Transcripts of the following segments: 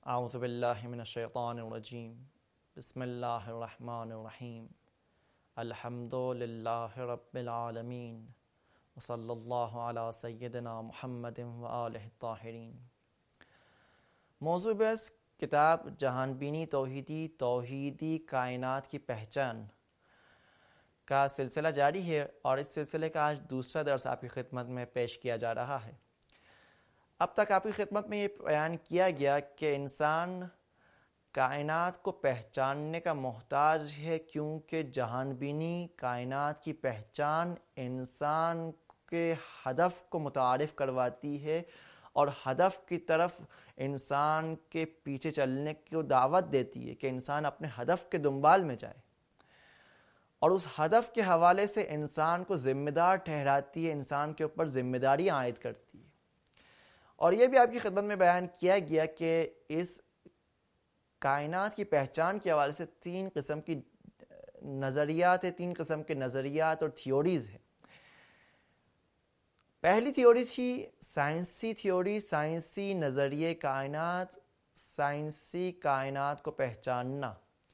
اعوذ باللہ من الشیطان الرجیم بسم اللہ الرحمن الرحیم الحمد للہ رب العالمین وصلی اللہ علی سیدنا محمد وآلہ الطاہرین۔ موضوع بحث کتاب جہان بینی توحیدی کائنات کی پہچان کا سلسلہ جاری ہے، اور اس سلسلے کا آج دوسرا درس آپ کی خدمت میں پیش کیا جا رہا ہے۔ اب تک آپ کی خدمت میں یہ بیان کیا گیا کہ انسان کائنات کو پہچاننے کا محتاج ہے، کیونکہ جہان بینی کائنات کی پہچان انسان کے ہدف کو متعارف کرواتی ہے اور ہدف کی طرف انسان کے پیچھے چلنے کی دعوت دیتی ہے کہ انسان اپنے ہدف کے دنبال میں جائے، اور اس ہدف کے حوالے سے انسان کو ذمہ دار ٹھہراتی ہے، انسان کے اوپر ذمہ داریاں عائد کرتی ہے۔ اور یہ بھی آپ کی خدمت میں بیان کیا گیا کہ اس کائنات کی پہچان کے حوالے سے تین قسم کی نظریات ہیں، تین قسم کے نظریات اور تھیوریز ہیں۔ پہلی تھیوری تھی سائنسی تھیوری، سائنسی نظریے کائنات، سائنسی کائنات کو پہچاننا۔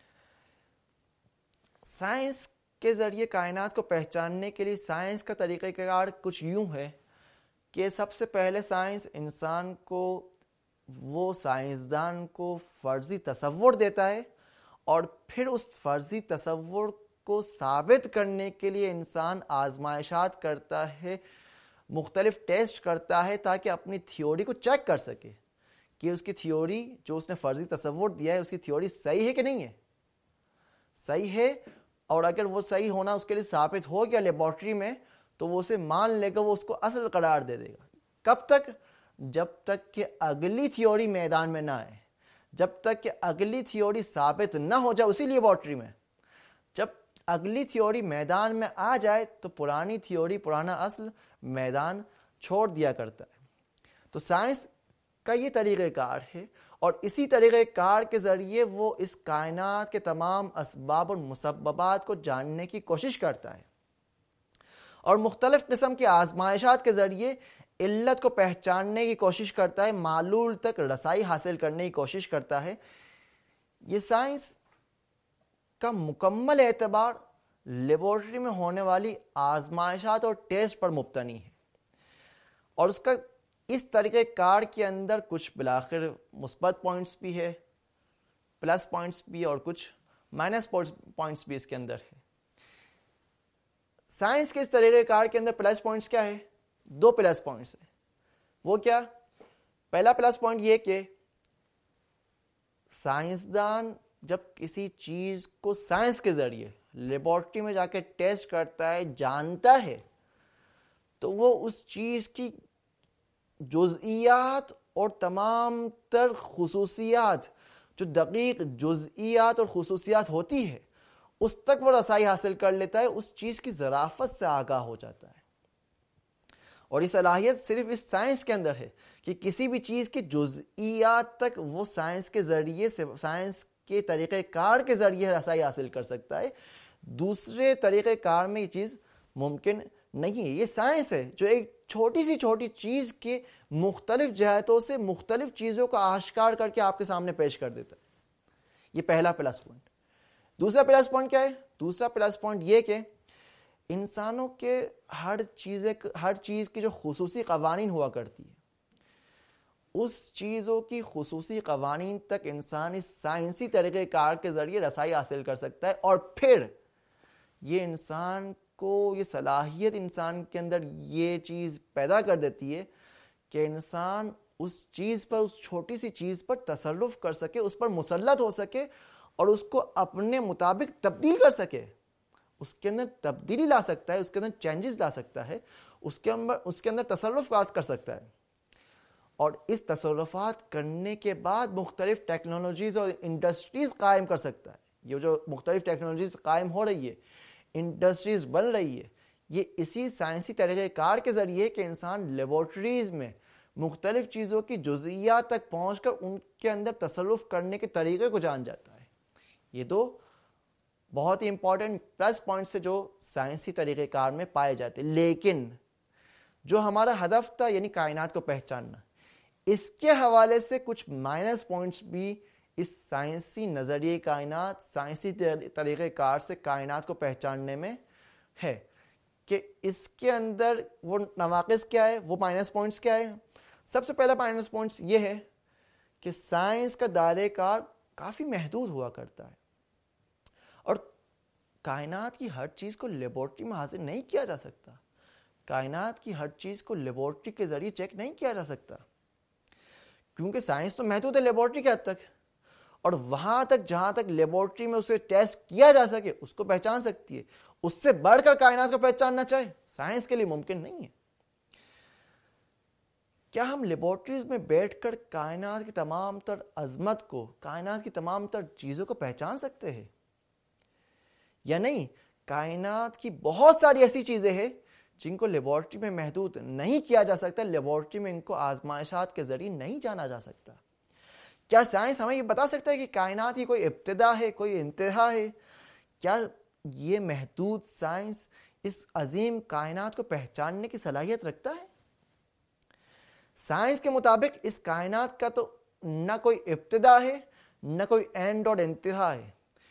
سائنس کے ذریعے کائنات کو پہچاننے کے لیے سائنس کا طریقہ کار کچھ یوں ہے کہ سب سے پہلے سائنس انسان کو، وہ سائنسدان کو فرضی تصور دیتا ہے، اور پھر اس فرضی تصور کو ثابت کرنے کے لیے انسان آزمائشات کرتا ہے، مختلف ٹیسٹ کرتا ہے، تاکہ اپنی تھیوری کو چیک کر سکے کہ اس کی تھیوری جو اس نے فرضی تصور دیا ہے، اس کی تھیوری صحیح ہے کہ نہیں ہے۔ صحیح ہے، اور اگر وہ صحیح ہونا اس کے لیے ثابت ہو گیا لیبارٹری میں، تو وہ اسے مان لے گا، وہ اس کو اصل قرار دے دے گا۔ کب تک؟ جب تک کہ اگلی تھیوری میدان میں نہ آئے، جب تک کہ اگلی تھیوری ثابت نہ ہو جائے اسی لیبارٹری میں۔ جب اگلی تھیوری میدان میں آ جائے تو پرانی تھیوری، پرانا اصل میدان چھوڑ دیا کرتا ہے۔ تو سائنس کا یہ طریقہ کار ہے، اور اسی طریقہ کار کے ذریعے وہ اس کائنات کے تمام اسباب اور مسببات کو جاننے کی کوشش کرتا ہے، اور مختلف قسم کی آزمائشات کے ذریعے علت کو پہچاننے کی کوشش کرتا ہے، معلول تک رسائی حاصل کرنے کی کوشش کرتا ہے۔ یہ سائنس کا مکمل اعتبار لیبارٹری میں ہونے والی آزمائشات اور ٹیسٹ پر مبتنی ہے، اور اس کا اس طریقہ کار کے اندر کچھ بالآخر مثبت پوائنٹس بھی ہے، پلس پوائنٹس بھی، اور کچھ مائنس پوائنٹس بھی اس کے اندر ہے۔ سائنس کے اس طریقہ کار کے اندر پلس پوائنٹس کیا ہے؟ دو پلس پوائنٹس ہیں۔ وہ کیا؟ پہلا پلس پوائنٹ یہ کہ سائنسدان جب کسی چیز کو سائنس کے ذریعے لیبارٹری میں جا کے ٹیسٹ کرتا ہے، جانتا ہے، تو وہ اس چیز کی جزئیات اور تمام تر خصوصیات، جو دقیق جزئیات اور خصوصیات ہوتی ہے، اس تک وہ رسائی حاصل کر لیتا ہے، اس چیز کی ظرافت سے آگاہ ہو جاتا ہے۔ اور یہ صلاحیت صرف اس سائنس کے اندر ہے کہ کسی بھی چیز کی جزئیات تک وہ سائنس کے ذریعے سے، سائنس کے طریقہ کار کے ذریعے رسائی حاصل کر سکتا ہے۔ دوسرے طریقہ کار میں یہ چیز ممکن نہیں ہے۔ یہ سائنس ہے جو ایک چھوٹی سی چھوٹی چیز کے مختلف جہتوں سے مختلف چیزوں کو آشکار کر کے آپ کے سامنے پیش کر دیتا ہے۔ یہ پہلا پلس پوائنٹ۔ دوسرا پلس پوائنٹ کیا ہے؟ دوسرا پلس پوائنٹ یہ کہ انسانوں کے ہر چیز کی جو خصوصی قوانین ہوا کرتی ہے، اس چیزوں کی خصوصی قوانین تک انسان اس سائنسی طریقہ کار کے ذریعے رسائی حاصل کر سکتا ہے، اور پھر یہ انسان کو، یہ صلاحیت انسان کے اندر یہ چیز پیدا کر دیتی ہے کہ انسان اس چیز پر، اس چھوٹی سی چیز پر تصرف کر سکے، اس پر مسلط ہو سکے، اور اس کو اپنے مطابق تبدیل کر سکے، اس کے اندر تبدیلی لا سکتا ہے، اس کے اندر چینجز لا سکتا ہے، اس کے اندر تصرفات کر سکتا ہے، اور اس تصرفات کرنے کے بعد مختلف ٹیکنالوجیز اور انڈسٹریز قائم کر سکتا ہے۔ یہ جو مختلف ٹیکنالوجیز قائم ہو رہی ہے، انڈسٹریز بن رہی ہے، یہ اسی سائنسی طریقہ کار کے ذریعے کہ انسان لیبارٹریز میں مختلف چیزوں کی جزئیات تک پہنچ کر ان کے اندر تصرف کرنے کے طریقے کو جان جاتا ہے۔ یہ دو بہت ہی امپورٹنٹ پلس پوائنٹس سے جو سائنسی طریقہ کار میں پائے جاتے ہیں۔ لیکن جو ہمارا ہدف تھا، یعنی کائنات کو پہچاننا، اس کے حوالے سے کچھ مائنس پوائنٹس بھی اس سائنسی نظریے کائنات، سائنسی طریقہ کار سے کائنات کو پہچاننے میں ہے کہ اس کے اندر وہ نواقص کیا ہے، وہ مائنس پوائنٹس کیا ہے. سب سے پہلا مائنس پوائنٹس یہ ہے کہ سائنس کا دائرہ کار کافی محدود ہوا کرتا ہے اور کائنات کی ہر چیز کو لیبارٹری میں حاصل نہیں کیا جا سکتا. کائنات کی ہر چیز کو لیبارٹری کے ذریعے چیک نہیں کیا جا سکتا کیونکہ سائنس تو محدود ہے لیبارٹری کے حد تک، اور وہاں تک جہاں تک لیبارٹری میں اسے ٹیسٹ کیا جا سکے اس کو پہچان سکتی ہے. اس سے بڑھ کر کائنات کو پہچاننا چاہے سائنس کے لیے ممکن نہیں ہے. کیا ہم لیبارٹریز میں بیٹھ کر کائنات کی تمام تر عظمت کو، کائنات کی تمام تر چیزوں کو پہچان سکتے ہیں یا نہیں؟ کائنات کی بہت ساری ایسی چیزیں ہیں جن کو لیبارٹری میں محدود نہیں کیا جا سکتا، لیبارٹری میں ان کو آزمائشات کے ذریعے نہیں جانا جا سکتا. کیا سائنس ہمیں یہ بتا سکتا ہے کہ کائنات کی کوئی ابتدا ہے، کوئی انتہا ہے؟ کیا یہ محدود سائنس اس عظیم کائنات کو پہچاننے کی صلاحیت رکھتا ہے؟ سائنس کے مطابق اس کائنات کا تو نہ کوئی ابتدا ہے نہ کوئی اینڈ اور انتہا ہے.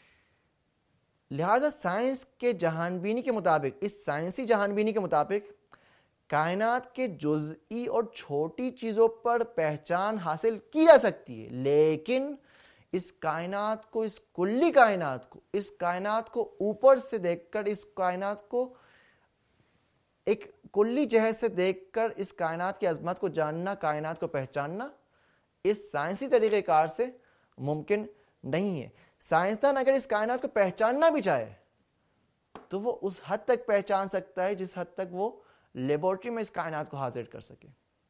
لہذا سائنس کے جہان بینی کے مطابق، اس سائنسی جہان بینی کے مطابق کائنات کے جزئی اور چھوٹی چیزوں پر پہچان حاصل کی جا سکتی ہے، لیکن اس کائنات کو، اس کلی کائنات کو، اس کائنات کو اوپر سے دیکھ کر، اس کائنات کو ایک کلی جہت سے دیکھ کر اس کائنات کی عظمت کو جاننا، کائنات کو پہچاننا اس سائنسی طریقہ کار سے ممکن نہیں ہے. سائنسدان اگر اس کائنات کو پہچاننا بھی چاہے تو وہ اس حد تک پہچان سکتا ہے جس حد تک وہ لیبارٹری میں اس کائنات کو حاضر کر سکے.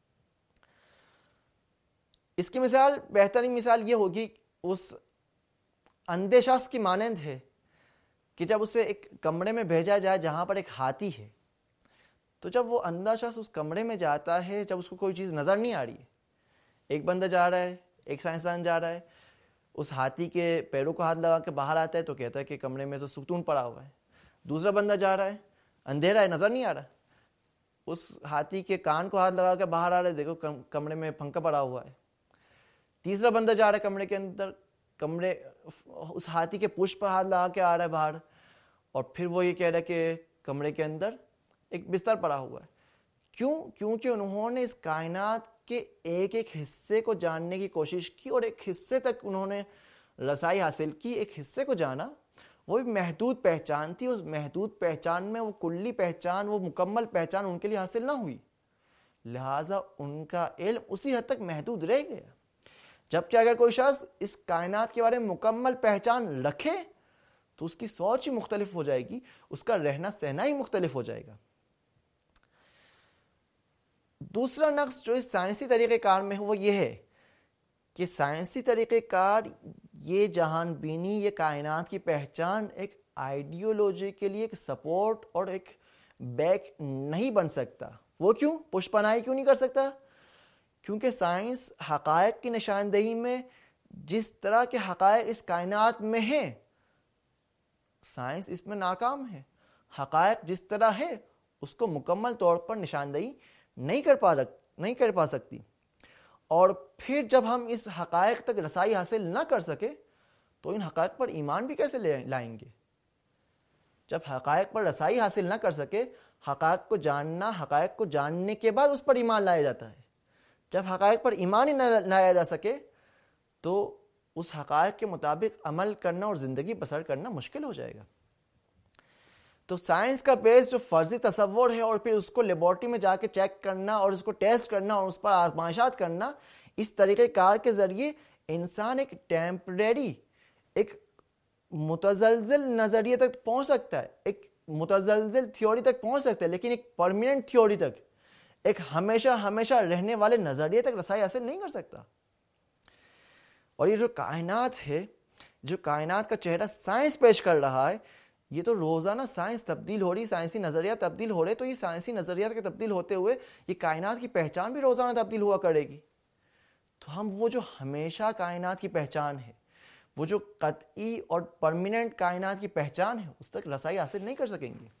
اس کی مثال، بہترین مثال یہ ہوگی، اس اندھے شخص کی مانند ہے کہ جب اسے ایک کمرے میں بھیجا جائے جہاں پر ایک ہاتھی ہے، تو جب وہ اندھا شخص اس کمرے میں جاتا ہے، جب اس کو کوئی چیز نظر نہیں آ رہی ہے، ایک بندہ جا رہا ہے، ایک سائنسدان جا رہا ہے، اس ہاتھی کے پیروں کو ہاتھ لگا کے باہر آتا ہے تو کہتا ہے کہ کمرے میں تو ستون پڑا ہوا ہے. دوسرا بندہ جا رہا ہے، اندھیرا ہے، نظر نہیں آ رہا، اس ہاتھی کے کان کو ہاتھ لگا کے باہر آ رہا ہے، دیکھو کمرے میں پنکھا پڑا ہوا ہے. تیسرا بندہ جا رہا ہے کمرے کے اندر، اس ہاتھی کے پشت پر ہاتھ لگا کے آ رہا ہے باہر، اور پھر وہ یہ کہہ رہا ہے کہ کمرے کے اندر ایک بستر پڑا ہوا ہے. کیوں؟ کیونکہ انہوں نے اس کائنات کے ایک ایک حصے کو جاننے کی کوشش کی اور ایک حصے تک انہوں نے رسائی حاصل کی، ایک حصے کو جانا. وہ بھی محدود پہچان تھی، اس محدود پہچان میں وہ کلی پہچان، وہ مکمل پہچان ان کے لیے حاصل نہ ہوئی، لہٰذا ان کا علم اسی حد تک محدود رہ گیا. جبکہ اگر کوئی شخص اس کائنات کے بارے میں مکمل پہچان رکھے تو اس کی سوچ ہی مختلف ہو جائے گی، اس کا رہنا سہنا ہی مختلف ہو جائے گا. دوسرا نقص جو اس سائنسی طریقہ کار میں ہے وہ یہ ہے کہ سائنسی طریقہ کار، یہ جہان بینی، یہ کائنات کی پہچان ایک آئیڈیولوجی کے لیے ایک سپورٹ اور ایک بیک نہیں بن سکتا. وہ کیوں؟ پشپناہی کیوں نہیں کر سکتا؟ کیونکہ سائنس حقائق کی نشاندہی میں، جس طرح کے حقائق اس کائنات میں ہیں، سائنس اس میں ناکام ہے. حقائق جس طرح ہے اس کو مکمل طور پر نشاندہی نہیں کر پا سکتی. اور پھر جب ہم اس حقائق تک رسائی حاصل نہ کر سکے تو ان حقائق پر ایمان بھی کیسے لائیں گے؟ جب حقائق پر رسائی حاصل نہ کر سکے، حقائق کو جاننا، حقائق کو جاننے کے بعد اس پر ایمان لایا جاتا ہے. جب حقائق پر ایمان ہی نہ لایا جا سکے تو اس حقائق کے مطابق عمل کرنا اور زندگی بسر کرنا مشکل ہو جائے گا. تو سائنس کا بیس جو فرضی تصور ہے اور پھر اس کو لیبارٹری میں جا کے چیک کرنا اور اس کو ٹیسٹ کرنا اور اس پر آزمائشات کرنا، اس طریقہ کار کے ذریعے انسان ایک ٹیمپریری، ایک متزلزل نظریے تک پہنچ سکتا ہے، ایک متزلزل تھیوری تک پہنچ سکتا ہے، لیکن ایک پرماننٹ تھیوری تک، ایک ہمیشہ رہنے والے نظریے تک رسائی حاصل نہیں کر سکتا. اور یہ جو کائنات ہے، جو کائنات کا چہرہ سائنس پیش کر رہا ہے، یہ تو روزانہ سائنس تبدیل ہو رہی، سائنسی نظریات تبدیل ہو رہے، تو یہ سائنسی نظریات کے تبدیل ہوتے ہوئے یہ کائنات کی پہچان بھی روزانہ تبدیل ہوا کرے گی. تو ہم وہ جو ہمیشہ کائنات کی پہچان ہے، وہ جو قطعی اور پرماننٹ کائنات کی پہچان ہے، اس تک رسائی حاصل نہیں کر سکیں گے.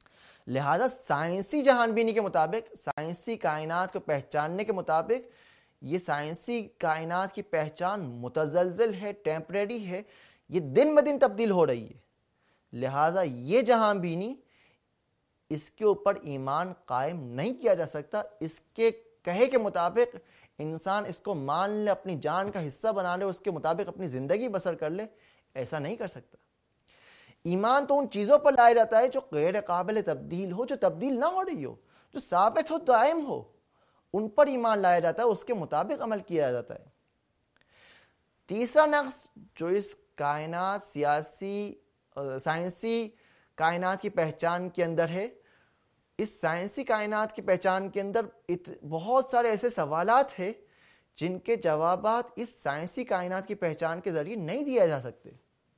لہذا سائنسی جہان بینی کے مطابق، سائنسی کائنات کو پہچاننے کے مطابق، یہ سائنسی کائنات کی پہچان متزلزل ہے، ٹیمپریری ہے، یہ دن بدن تبدیل ہو رہی ہے، لہٰذا یہ جہاں بینی اس کے اوپر ایمان قائم نہیں کیا جا سکتا۔ اس کے کہے کے مطابق انسان اس کو مان لے، اپنی جان کا حصہ بنا لے، اس کے مطابق اپنی زندگی بسر کر لے، ایسا نہیں کر سکتا۔ ایمان تو ان چیزوں پر لایا جاتا ہے جو غیر قابل تبدیل ہو، جو تبدیل نہ ہو رہی ہو، جو ثابت ہو، دائم ہو، ان پر ایمان لایا جاتا ہے، اس کے مطابق عمل کیا جاتا ہے۔ تیسرا نقص جو اس کائنات سائنسی کائنات کی پہچان کے اندر ہے، اس سائنسی کائنات کی پہچان کے اندر بہت سارے ایسے سوالات ہیں جن کے جوابات اس سائنسی کائنات کی پہچان کے ذریعے نہیں دیا جا سکتے۔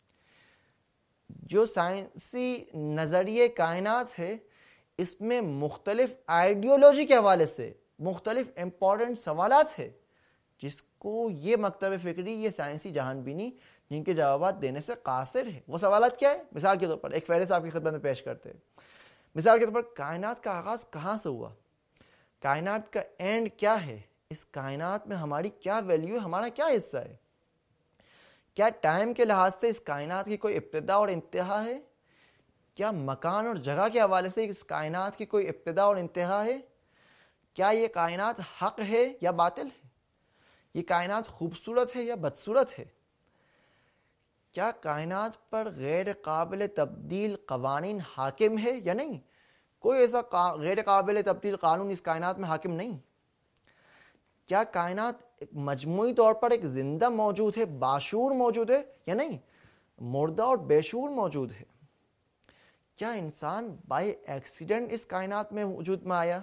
جو سائنسی نظریے کائنات ہے اس میں مختلف آئیڈیولوجی کے حوالے سے مختلف امپورٹنٹ سوالات ہیں جس کو یہ مکتب فکری، یہ سائنسی جہان بینی جن کے جوابات دینے سے قاصر ہے۔ وہ سوالات کیا ہے؟ مثال کے طور پر ایک فہرست آپ کی خدمت میں پیش کرتے ہیں۔ مثال کے طور پر کائنات کا آغاز کہاں سے ہوا؟ کائنات کا اینڈ کیا ہے؟ اس کائنات میں ہماری کیا ویلیو ہے؟ ہمارا کیا حصہ ہے؟ کیا ٹائم کے لحاظ سے اس کائنات کی کوئی ابتدا اور انتہا ہے؟ کیا مکان اور جگہ کے حوالے سے اس کائنات کی کوئی ابتدا اور انتہا ہے؟ کیا یہ کائنات حق ہے یا باطل ہے؟ یہ کائنات خوبصورت ہے یا بدصورت ہے؟ کیا کائنات پر غیر قابل تبدیل قوانین حاکم ہے یا نہیں؟ کوئی ایسا غیر قابل تبدیل قانون اس کائنات میں حاکم نہیں۔ کیا کائنات ایک مجموعی طور پر ایک زندہ موجود ہے، باشعور موجود ہے یا نہیں؟ مردہ اور بے شعور موجود ہے۔ کیا انسان بائی ایکسیڈنٹ اس کائنات میں وجود میں آیا؟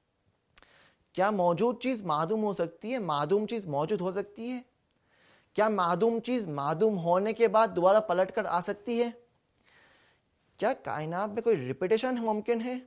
کیا موجود چیز معدوم ہو سکتی ہے؟ معدوم چیز موجود ہو سکتی ہے؟ کیا معدوم چیز معدوم ہونے کے بعد دوبارہ پلٹ کر آ سکتی ہے؟ کیا کائنات میں کوئی ریپیٹیشن ممکن ہے؟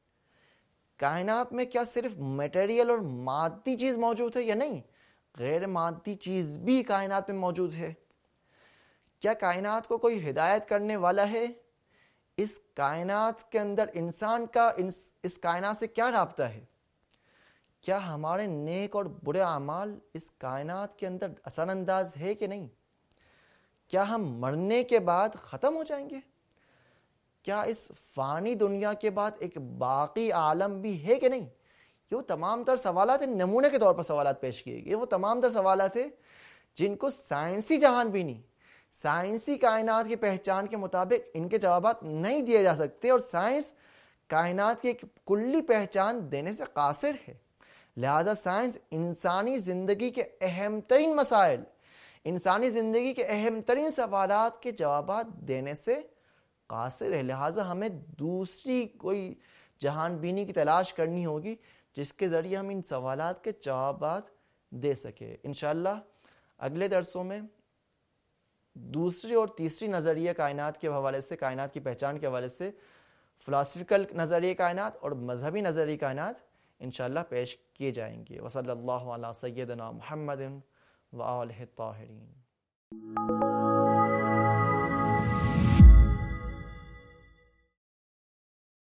کائنات میں کیا صرف میٹیریل اور مادی چیز موجود ہے یا نہیں؟ غیر مادی چیز بھی کائنات میں موجود ہے۔ کیا کائنات کو کوئی ہدایت کرنے والا ہے؟ اس کائنات کے اندر انسان کا اس کائنات سے کیا رابطہ ہے؟ کیا ہمارے نیک اور برے اعمال اس کائنات کے اندر اثر انداز ہے کہ نہیں؟ کیا ہم مرنے کے بعد ختم ہو جائیں گے؟ کیا اس فانی دنیا کے بعد ایک باقی عالم بھی ہے کہ نہیں؟ یہ وہ تمام تر سوالات ہیں، نمونے کے طور پر سوالات پیش کیے گئے، وہ تمام تر سوالات ہیں جن کو سائنسی جہان بینی، سائنسی کائنات کی پہچان کے مطابق ان کے جوابات نہیں دیے جا سکتے، اور سائنس کائنات کی ایک کلی پہچان دینے سے قاصر ہے۔ لہذا سائنس انسانی زندگی کے اہم ترین مسائل، انسانی زندگی کے اہم ترین سوالات کے جوابات دینے سے قاصر ہے۔ لہذا ہمیں دوسری کوئی جہان بینی کی تلاش کرنی ہوگی جس کے ذریعے ہم ان سوالات کے جوابات دے سکیں۔ انشاءاللہ اگلے درسوں میں دوسری اور تیسری نظریہ کائنات کے حوالے سے، کائنات کی پہچان کے حوالے سے فلاسفیکل نظریہ کائنات اور مذہبی نظریہ کائنات انشاءاللہ پیش کیے جائیں گے۔ وصلی اللہ علی سیدنا محمد وآلہ الطاہرین۔